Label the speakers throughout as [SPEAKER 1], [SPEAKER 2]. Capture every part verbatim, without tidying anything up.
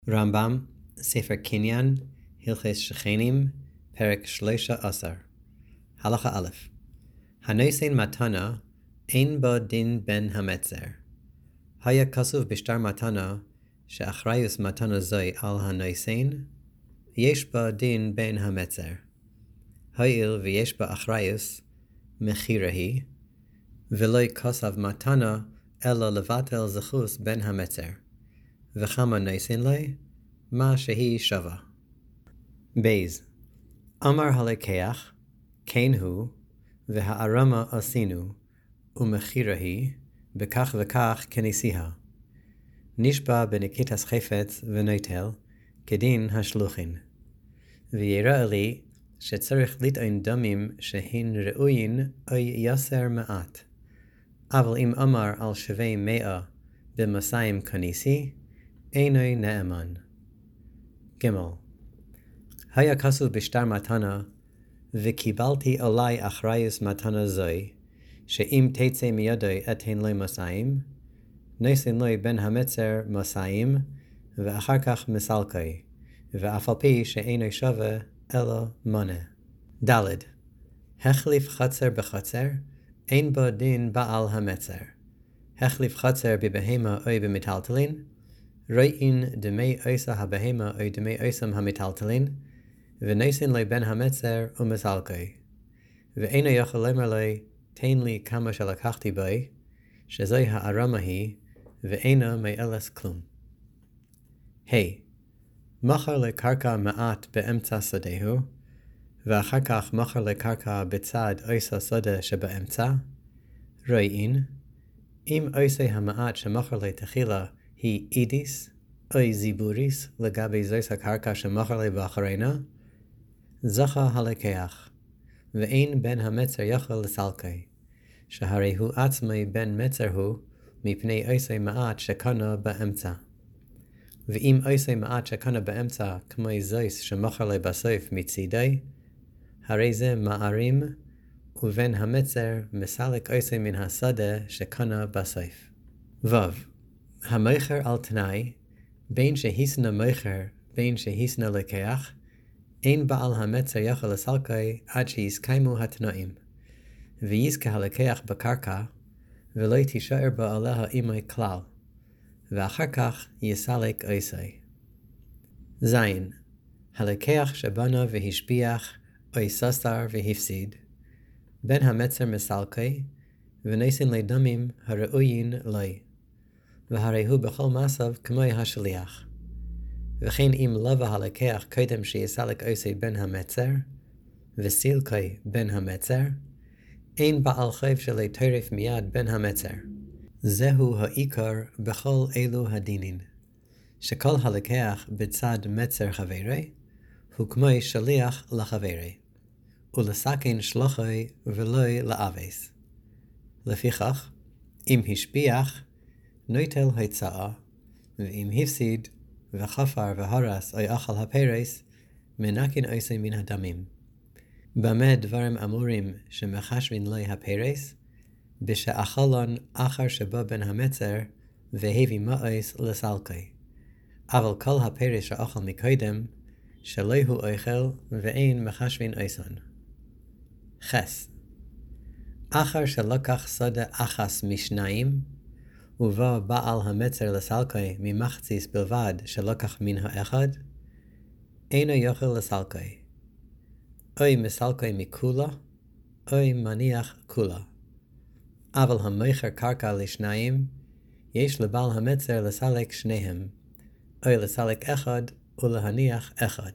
[SPEAKER 1] רמב"ם, ספר קניין, הלכות שכנים, פרק שלושה עשר. הלכה א', הנושא מתנה, אין בו דין בן המצר. היה כתוב בשטר מתנה, שאחריות מתנה זוהי על הנושא, יש בה דין בן המצר. הואיל ויש בה אחריות, מכירה היא, ולא כתוב מתנה, אלא לבטל זכות בן המצר. וכמה נושאים לי, מה שהיא שווה. בייז, אמר הלקח, כן הוא, והארמה עשינו, ומכירה היא, בכך וכך כנסיעה. נשבע בנקיטת חפץ ונוטל, כדין השלוחין. ויראה לי, שצריך לטעון דמים שהן ראוין או יסר מעט. אבל אם אמר על שווה מאה במסיים כניסי, אינו נאמן. ג' היה כתוב בשטר מתנה, וקיבלתי עלי אחריות מתנה זוהי, שאם תצא מידי אתן לי מסיים, נושא לי בן המצר מסיים, ואחר כך מסלקי, ואף על פי שאינו שווה אלא מונה. ד' החליף חצר בחצר, אין בו דין בעל המצר. החליף חצר בבהמה או במטלטלין, ראין דמי עושה הבהמה או דמי עוסם המטלטלין, ונושאים לי בן המצר ומסלקי. ואינו יכול לומר לי, תן לי כמה שלקחתי בי, שזוהי הארמה היא, ואינו מאלס כלום. ה' מכר לקרקע מעט באמצע שדהו, ואחר כך מכר לקרקע בצד עושה שדה שבאמצע, ראין, אם עושה המעט שמכר לתחילה היא אידיס, או זיבוריס לגבי זוהי הקרקע שמכר לי באחרינה, זכה הלקח, ואין בן המצר יכול לסלקי, שהרי הוא עצמי בן מצר הוא, מפני עושה מעט שקנה באמצע. ואם עושה מעט שקנה באמצע כמו זויס שמכר לי בסוף מצידי, הרי זה מערים, ובן המצר מסלק עושה מן השדה שקנה בסוף. ו' המכר על תנאי, בין שהיסנה מכר, בין שהיסנה לקח, אין בעל המצר יכול לסלקי עד שיסקיימו התנאים, ויזכה הלקח בקרקע, ולא תישאר בה עליה אימי כלל, ואחר כך יסלק עושה. ז' הלקח שבנה והשביח, או ססר והפסיד, בן המצר מסלקי, ונושאים לי דמים הראוין לי, והרי הוא בכל מעשיו כמו השליח. וכן אם לווה הלקח קודם שיסלק עושה בן המצר, וסילקי בן המצר, אין בעל חוב שלי טרף מיד בן המצר. זהו העיקר בכל אלו הדינים, שכל הלקח בצד מצר חברי, הוא כמו שליח לחברי, ולסכן שלוחי ולא לאבס. לפיכך, אם השביח, נוטל הצעה, ואם הפסיד, וחפר והרס או אכל הפרס, מנקין עושה מן הדמים. במה דברים אמורים שמחשבין לי הפרס? בשאכלון אחר שבא בן המצר, והביא מאוס לסלקי. אבל כל הפרס שאכל מקודם, שלא הוא אוכל ואין מחשבין עושן. חס אחר שלקח שדה אחס משניים, ובא בעל המצר לסלקי ממחציס בלבד שלקח מן האחד, אינו יכול לסלקי. אוי מסלקי מכולה, אוי מניח כולה. אבל המכר קרקע לשניים, יש לבעל המצר לסלק שניהם, אוי לסלק אחד ולהניח אחד.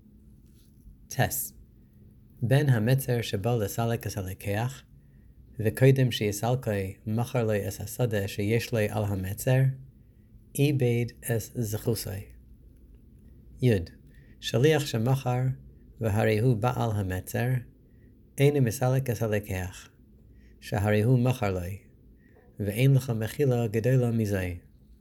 [SPEAKER 1] טס בן המצר שבא לסלק את הלקח, וקודם שיסלקי מכר לי את השדה שיש לי על המצר, איבד את זכוסי. י. שליח שמכר, והרי הוא בעל המצר, אינו מסלק את הלקח, שהרי הוא מכר לי, ואין לך מחילה גדולה מזה.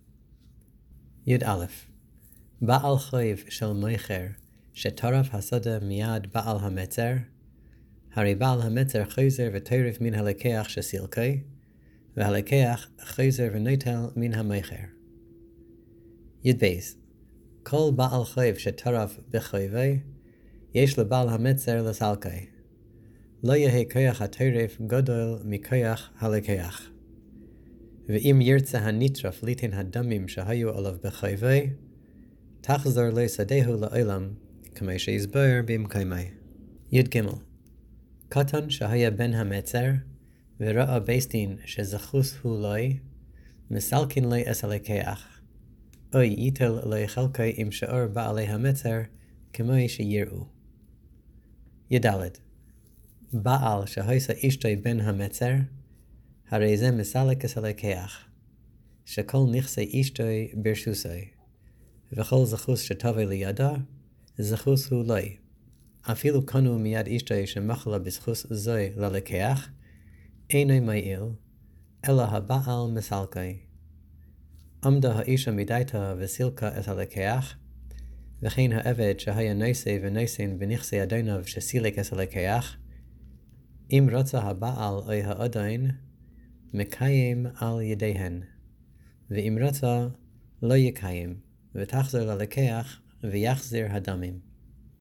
[SPEAKER 1] י"א בעל חוב של מכר, שטרף השדה מיד בעל המצר, הרי בעל המצר חוזר וטרף מן הלקח שסילקי, והלקח חוזר ונוטל מן המכר. י"ב כל בעל חייב שטרף בחייבי, יש לבעל המצר לסלקי. לא יהא כוח הטרף גדול מכוח הלקח. ואם ירצה הנטרף ליתן הדמים שהיו עליו בחייבי, תחזור לו שדהו לעולם, כמו שהסבר במקומי. י"ג קטן שהיה בן המצר, וראה בייסדין שזכוס הוא לוי, מסלקין לי אס הלקח. אוי ייטל לי חלקי עם שאר בעלי המצר, כמו שיראו. י"ד בעל שהייסה אשתוי בן המצר, הרי זה מסלק אס הלקח, שכל נכסי אשתוי ברשוסוי, וכל זכוס שטובי לידה, זכוס הוא לוי. אפילו קנו מיד אשתוי שמחלה בזכוס זוי ללקח, אינו מועיל, אלא הבעל מסלקי. עמדה האישה מדייתה וסילקה את הלקח, וכן העבד שהיה נושא ונושן בנכסי אדוניו שסילק את הלקח, אם רצה הבעל או האדון, מקיים על ידיהן, ואם רצה לא יקיים, ותחזור ללקח ויחזיר הדמים.